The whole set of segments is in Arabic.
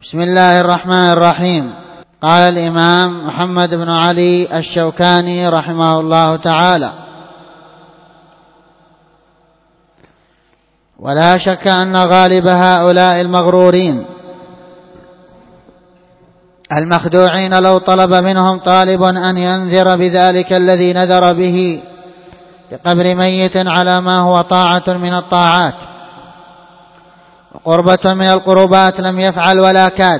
بسم الله الرحمن الرحيم. قال الإمام محمد بن علي الشوكاني رحمه الله تعالى: ولا شك أن غالب هؤلاء المغرورين المخدوعين لو طلب منهم طالب أن ينذر بذلك الذي نذر به لقبر ميت على ما هو طاعة من الطاعات وقربة من القربات لم يفعل ولا كاد.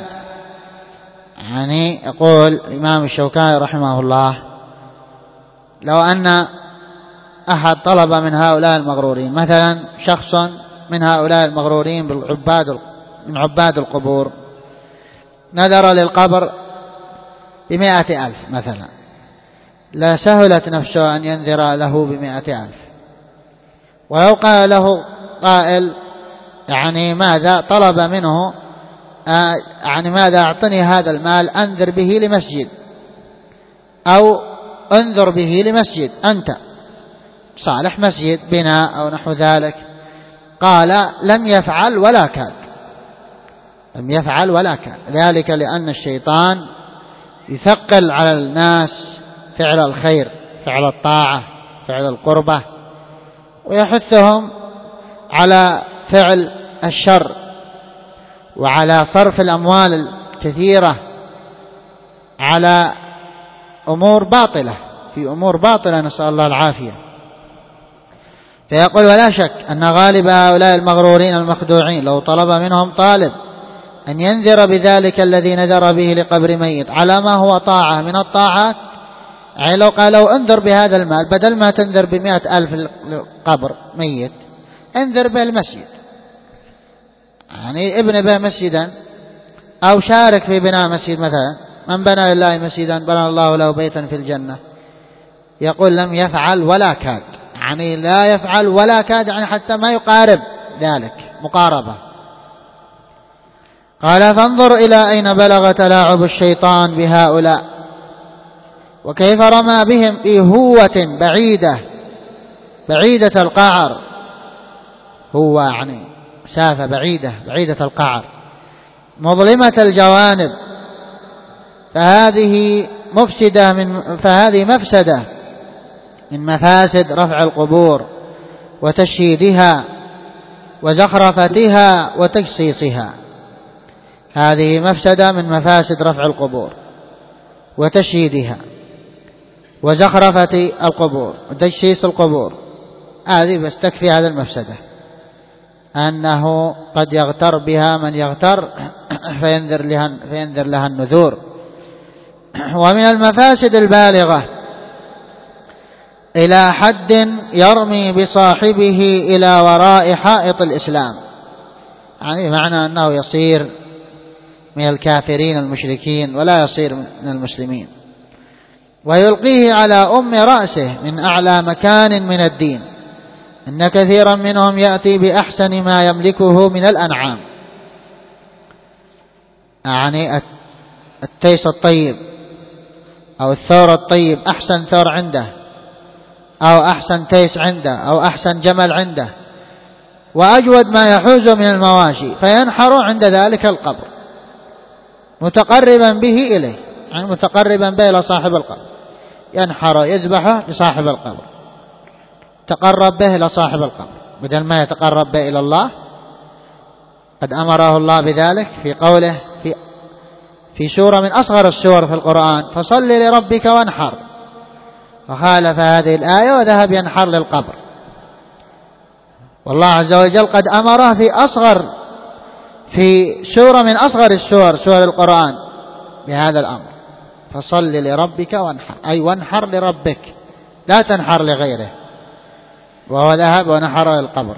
يعني يقول الإمام الشوكاني رحمه الله: لو أن أحد طلب من هؤلاء المغرورين، مثلا شخص من هؤلاء المغرورين من عباد القبور نذر للقبر ب100,000 مثلا، لا سهلت نفسه أن ينذر له ب100,000. ولو قال له قائل: يعني ماذا طلب منه، يعني ماذا أعطني هذا المال أنذر به لمسجد أو أنذر به لمسجد، أنت صالح مسجد بناء أو نحو ذلك. قال: لم يفعل ولا كاد، لم يفعل ولا كاد. ذلك لأن الشيطان يثقل على الناس فعل الخير، فعل الطاعة، فعل القربة، ويحثهم على فعل الشر وعلى صرف الأموال الكثيرة على أمور باطلة، في أمور باطلة، نسأل الله العافية. فيقول: ولا شك أن غالب هؤلاء المغرورين المخدوعين لو طلب منهم طالب أن ينذر بذلك الذي نذر به لقبر ميت على ما هو طاعة من الطاعات، يعني لو قالوا انذر بهذا المال، بدل ما تنذر ب100,000 لقبر ميت انذر به المسجد، يعني ابن به مسجدا أو شارك في بناء مسجد. مثلا من بنى لله مسجدا بنى الله له بيتا في الجنة. يقول: لم يفعل ولا كاد، يعني لا يفعل ولا كاد، يعني حتى ما يقارب ذلك مقاربة. قال: فانظر إلى أين بلغ تلاعب الشيطان بهؤلاء، وكيف رمى بهم في هوة بعيدة القعر. هو يعني مسافة بعيدة القعر مظلمة الجوانب. فهذه مفسدة من مفاسد رفع القبور وتشييدها وزخرفتها وتجصيصها. هذه مفسدة من مفاسد رفع القبور وتشييدها وزخرفة القبور وتجصيص القبور. هذه بس تكفي هذا المفسدة، أنه قد يغتر بها من يغتر فينذر لها النذور. ومن المفاسد البالغة إلى حد يرمي بصاحبه إلى وراء حائط الإسلام، يعني معنى أنه يصير من الكافرين المشركين ولا يصير من المسلمين، ويلقيه على أم رأسه من أعلى مكان من الدين. إن كثيرا منهم يأتي بأحسن ما يملكه من الأنعام، يعني التيس الطيب أو الثور الطيب، أحسن ثور عنده أو أحسن تيس عنده أو أحسن جمل عنده وأجود ما يحوز من المواشي، فينحر عند ذلك القبر متقربا به إليه، يعني متقربا به إلى صاحب القبر، ينحر يذبحه لصاحب القبر، تقرب به إلى صاحب القبر بدل ما يتقرب به إلى الله. قد أمره الله بذلك في قوله في سورة من أصغر السور في القرآن: فصل لربك وانحر، وخالف هذه الآية وذهب ينحر للقبر. والله عز وجل قد أمره في سورة من أصغر السور، سور القرآن، بهذا الأمر: فصل لربك وانحر، أي وانحر لربك، لا تنحر لغيره. وهو ذهب ونحر للقبر.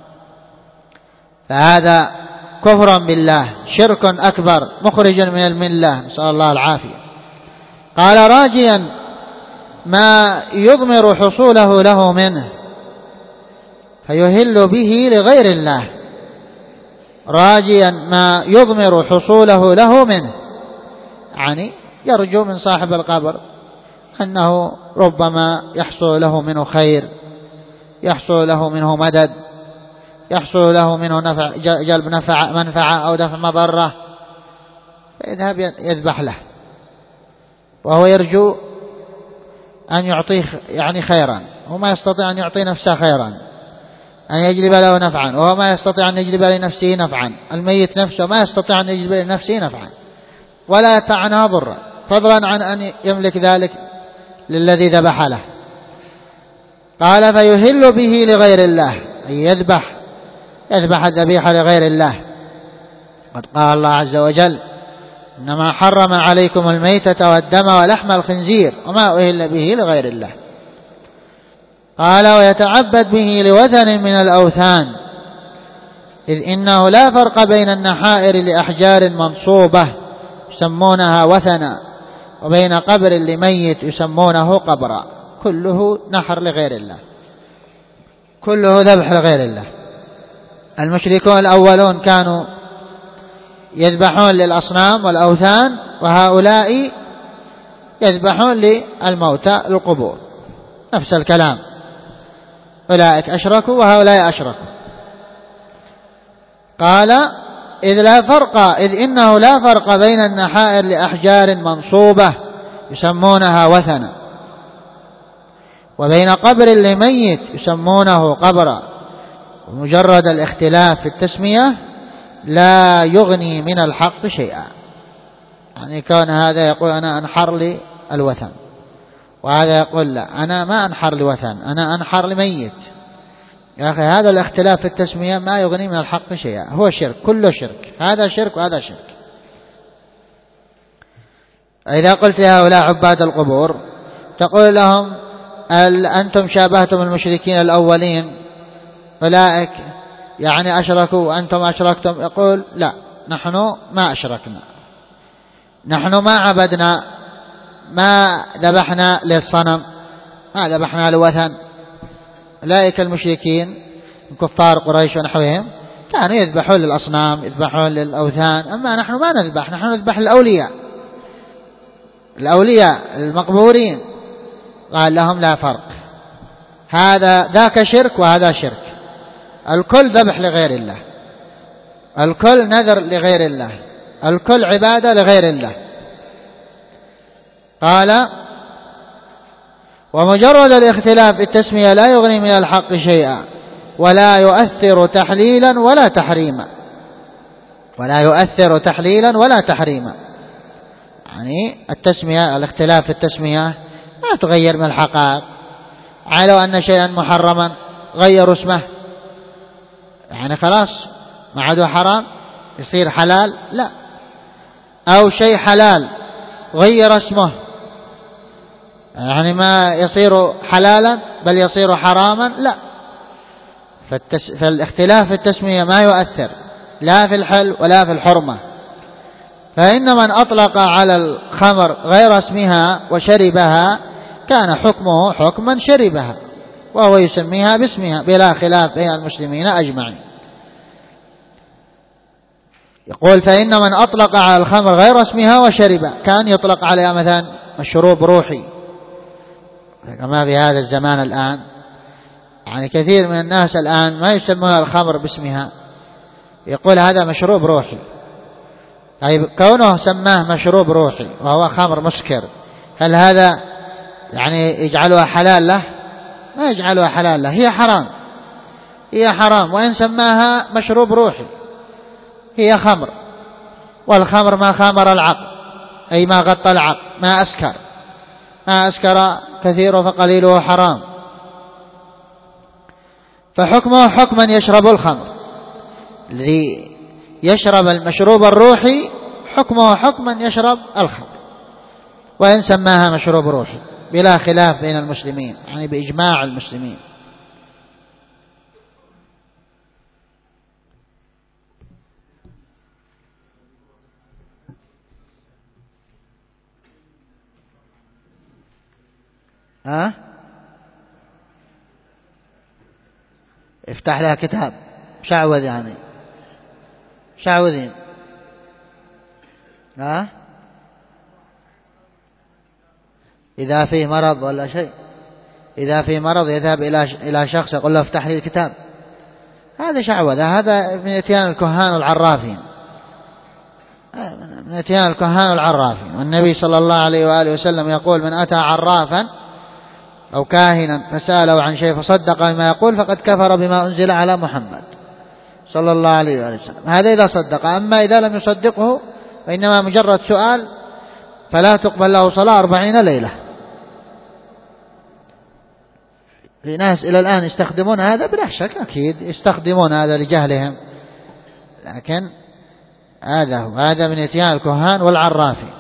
فهذا كفر بالله، شرك أكبر مخرج من الملة، نسأل الله العافية. قال: راجيا ما يضمر حصوله له منه فيهل به لغير الله. راجيا ما يضمر حصوله له منه، يعني يرجو من صاحب القبر أنه ربما يحصل له منه خير، يحصل له منه مدد، يحصل له منه نفع، جلب منفعة أو دفع مضرة، فيذهب يذبح له وهو يرجو أن يعطيه يعني خيرا، وما يستطيع أن يعطي نفسه خيرا، أن يجلب له نفعا، وهو ما يستطيع أن يجلب لنفسه نفعا. الميت نفسه ما يستطيع أن يجلب لنفسه نفعا ولا يدفع عنها ضرا، فضلا عن أن يملك ذلك للذي ذبح له. قال فيهل به لغير الله، أي يذبح الذبيحة لغير الله. قد قال الله عز وجل إنما حرم عليكم الميتة والدم ولحم الخنزير وما أهل به لغير الله. قال ويتعبد به لوثن من الأوثان، إذ إنه لا فرق بين النحائر لأحجار منصوبة يسمونها وثنا وبين قبر لميت يسمونه قبرا، كله نحر لغير الله، كله ذبح لغير الله. المشركون الأولون كانوا يذبحون للأصنام والأوثان، وهؤلاء يذبحون للموتى القبور، نفس الكلام، أولئك أشركوا وهؤلاء أشركوا. قال إذ إنه لا فرق بين النحائر لأحجار منصوبة يسمونها وثنا وبين قبر لميت يسمونه قبرا، ومجرد الاختلاف في التسمية لا يغني من الحق شيئا. يعني كون هذا يقول أنا أنحر للوثن، وهذا يقول لا أنا ما أنحر لوثن، أنا أنحر لميت. يا أخي هذا الاختلاف في التسمية ما يغني من الحق شيئا، هو شرك، كله شرك، هذا شرك وهذا شرك. إذا قلت لهؤلاء عباد القبور تقول لهم أنتم شابهتم المشركين الأولين، أولئك يعني أشركوا وأنتم أشركتم. يقول لا، نحن ما أشركنا، نحن ما عبدنا، ما ذبحنا للصنم، ما ذبحنا لوثن. أولئك المشركين من كفار قريش ونحوهم كانوا يذبحون للأصنام، يذبحون للأوثان، أما نحن ما نذبح، نحن نذبح للأولياء، الأولياء المقبورين. قال لهم لا فرق، هذا ذاك شرك وهذا شرك، الكل ذبح لغير الله، الكل نذر لغير الله، الكل عبادة لغير الله. قال ومجرد الاختلاف في التسمية لا يغني من الحق شيئا ولا يؤثر تحليلا ولا تحريما، ولا يؤثر تحليلا ولا تحريما. يعني التسمية، الاختلاف في التسمية ما تغير من الحقائق. على أن شيئا محرما غيروا اسمه، يعني خلاص ما عاد حرام يصير حلال، لا. أو شيء حلال غير اسمه، يعني ما يصير حلالا بل يصير حراما، لا. فالاختلاف في التسمية ما يؤثر لا في الحل ولا في الحرمة. فإن من أطلق على الخمر غير اسمها وشربها كان حكمه حكم من شربها وهو يسميها باسمها بلا خلاف بين المسلمين أجمعين. يقول فإن من أطلق على الخمر غير اسمها وشربها، كان يطلق عليها مثلا مشروب روحي كما في هذا الزمان الآن. يعني كثير من الناس الآن ما يسمون الخمر باسمها، يقول هذا مشروب روحي. طيب كونه سماه مشروب روحي وهو خمر مسكر، هل هذا يعني يجعلها حلال له؟ ما يجعلها حلال له، هي حرام، هي حرام. وإن سماها مشروب روحي هي خمر، والخمر ما خامر العقل، أي ما غطى العقل، ما أسكر، ما أسكر كثيره فقليله حرام. فحكمه حكم من يشرب الخمر، الذي يشرب المشروب الروحي حكمه حكم من يشرب الخمر، وإن سماها مشروب روحي بلا خلاف بين المسلمين، يعني بإجماع المسلمين. افتح لها كتاب شعوذ، يعني شعوذين. إذا فيه مرض ولا شيء، إذا فيه مرض يذهب إلى شخص يقول له افتح لي الكتاب، هذا شعوذة، هذا من إتيان الكهان والعرافين. من اتيان الكهان والعرافين. والنبي صلى الله عليه وآله وسلم يقول: من أتى عرافا أو كاهنا فسأله عن شيء فصدق بما يقول فقد كفر بما أنزل على محمد صلى الله عليه وآله وسلم. هذا إذا صدق. أما إذا لم يصدقه وإنما مجرد سؤال فلا تقبل له صلاة 40 ليلة. في ناس إلى الآن يستخدمون هذا، بلا شك أكيد يستخدمون هذا لجهلهم، لكن هذا من اتيان الكهان والعرافين.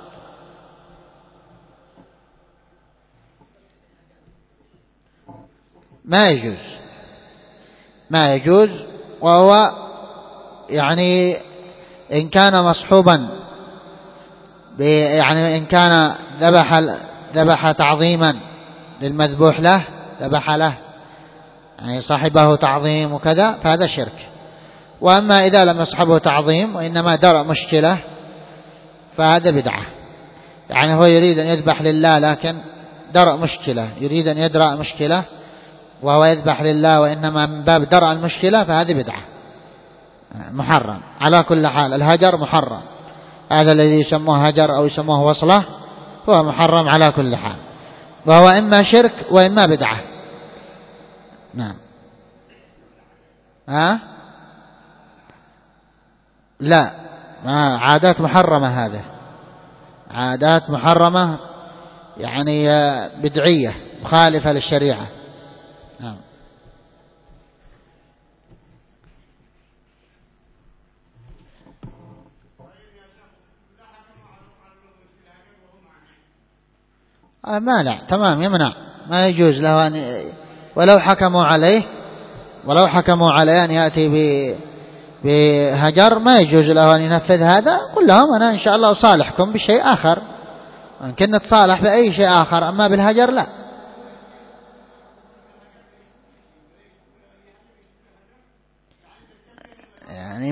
ما يجوز. وهو يعني إن كان مصحوبا يعني إن كان ذبح تعظيما للمذبوح له، ذبح له يعني صاحبه تعظيم وكذا، فهذا شرك. وأما إذا لم يصحبه تعظيم وإنما درء مشكلة فهذا بدعة. يعني هو يريد أن يذبح لله لكن درء مشكلة، يريد أن يدرأ مشكلة وهو يذبح لله وإنما من باب درء المشكلة، فهذه بدعة محرم على كل حال. الهجر محرم، هذا الذي يسموه هجر أو يسموه وصلة هو محرم على كل حال، وهو إما شرك وإما بدعة. نعم. لا، عادات محرمة، هذه عادات محرمة يعني بدعية مخالفة للشريعة. نعم. مانع تمام، يمنع، ما يجوز له أن ولو حكموا عليه أن يأتي بهجر، ما يجوز له أن ينفذ هذا. قل لهم: أنا إن شاء الله أصالحكم بشيء آخر، ممكن نتصالح بأي شيء آخر، أما بالهجر لا. يعني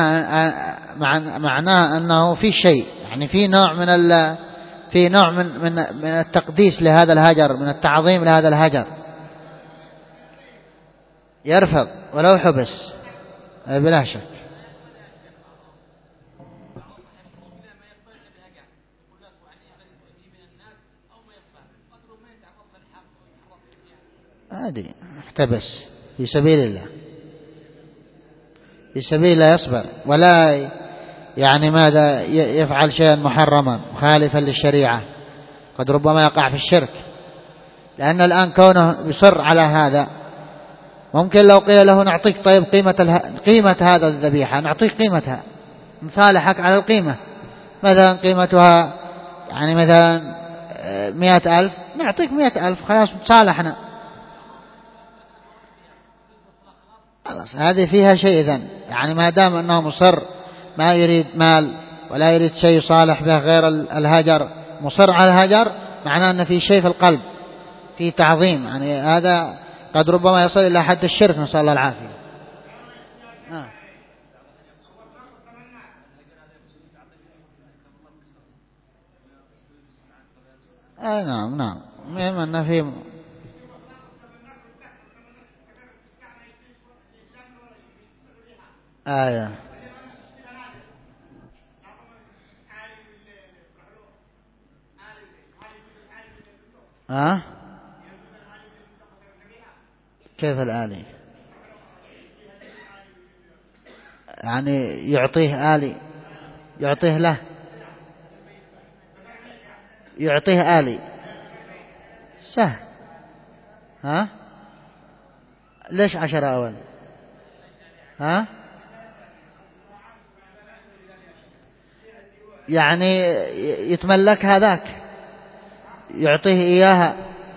معناه أنه في شيء، يعني في نوع من التقديس لهذا الهجر، من التعظيم لهذا الهجر، يرفض ولو حبس بلا شك. هذه احتبس في سبيل الله، في سبيل الله يصبر، ولا يعني ماذا يفعل شيئا محرما مخالفا للشريعة، قد ربما يقع في الشرك. لأن الآن كونه يصر على هذا، ممكن لو قيل له: نعطيك طيب قيمة هذا الذبيحة، نعطيك قيمتها، نصالحك على القيمة، مثلا قيمتها يعني مثلا 100,000، نعطيك 100,000 خلاص تصالحنا. خلاص هذه فيها شيء إذن، يعني ما دام أنه مصر ما يريد مال ولا يريد شيء صالح به غير الهجر، مصر على الهجر، معناه أن في شيء في القلب، في تعظيم، يعني هذا قد ربما يصل إلى حد الشرك، نسأل الله العافية. نعم، مهم أن في آية. كيف الآلي؟ يعني يعطيه آلي، يعطيه له، يعطيه آلي سهل. ليش 10 أول؟ يعني يتملك هذاك، يعطيه إياها.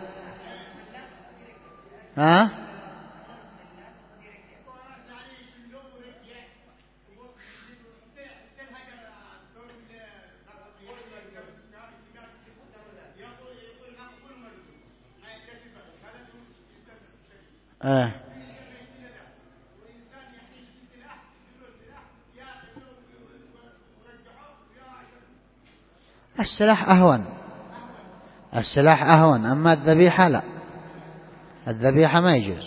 السلاح أهون، أما الذبيحة لا، الذبيحة ما يجوز.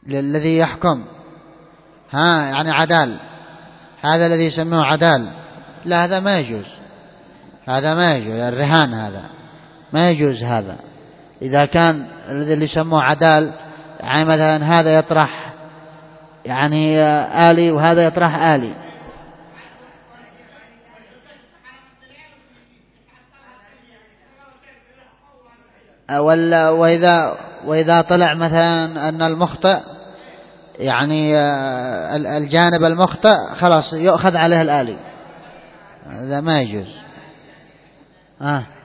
للذي يحكم، يعني عدال، هذا الذي يسموه عدال، لا هذا ما يجوز، هذا ما يجوز، الرهان هذا ما يجوز. هذا إذا كان الذي يسموه عدال، يعني مثلا هذا يطرح يعني آلي وهذا يطرح آلي، وإذا طلع مثلا أن المخطئ يعني الجانب المخطئ خلاص يؤخذ عليه الآلي، هذا ما يجوز.